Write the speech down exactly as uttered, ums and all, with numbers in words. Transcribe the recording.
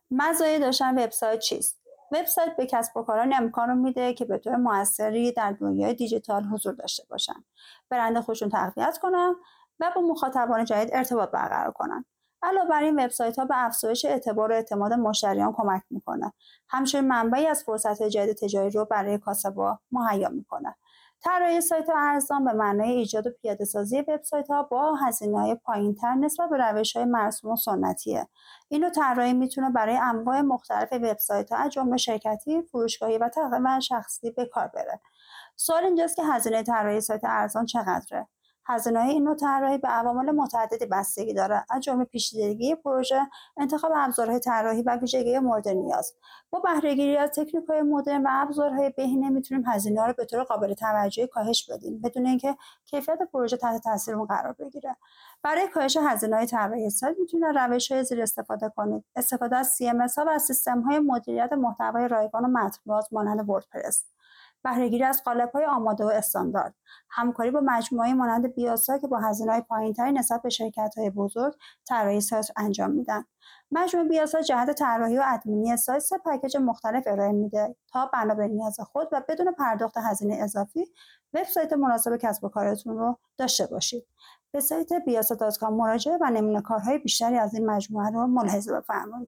مزایای داشتن وبسایت چیست؟ وبسایت به کسب و کاران امکان رو میده که به طور موثری در دنیای دیجیتال حضور داشته باشن، برند خودشون تقویت کنن و با مخاطبان جدید ارتباط برقرار کنن. علاوه بر این، وبسایت‌ها به افزایش اعتبار و اعتماد مشتریان کمک میکنه. همچنین منبعی از فرصت‌های جدید تجاری رو برای کاسب‌ها مهیا میکنه. طراحی سایت ارزان به معنای ایجاد و پیاده‌سازی وبسایت‌ها با هزینه‌های پایین‌تر نسبت به روش‌های مرسوم و سنتیه. این نوع طراحی میتونه برای انواع مختلف وبسایت‌ها از جمله شرکتی، فروشگاهی و تقریبا شخصی به کار بره. سوال اینجاست که هزینه طراحی سایت ارزان چقدره؟ هزینه‌های این نوع طراحی به عوامل متعددی بستگی داره، از جمله پیچیدگی پروژه، انتخاب ابزارهای طراحی و ویژگی مورد نیاز. با بهره‌گیری از تکنیک‌های مدرن و ابزارهای بهینه میتونیم هزینه‌ها رو به طور قابل توجهی کاهش بدیم، بدون اینکه کیفیت پروژه تحت تاثیر اون قرار بگیره. برای کاهش هزینه‌های طراحی سایت میتونید روش‌های زیر استفاده کنید: استفاده از سی ام اس ها و سیستم‌های مدیریت محتوای رایگان و متن‌باز مانند وردپرس، بهره‌گیری از قالب‌های آماده و استاندارد، همکاری با مجموعه‌ای مانند بیاسا که با هزینه‌های پایین‌تری نسبت به شرکت‌های بزرگ طراحی سایت انجام میدن. مجموعه بیاسا جهت طراحی و ادمینی سایت سه پکیج مختلف ارائه میده تا بنا به نیاز خود و بدون پرداخت هزینه اضافی وبسایت مناسب کسب و کارتون رو داشته باشید. به سایت بیاسا دات کام مراجعه و نمونه کارهای بیشتری از این مجموعه رو ملاحظه بفرمایید.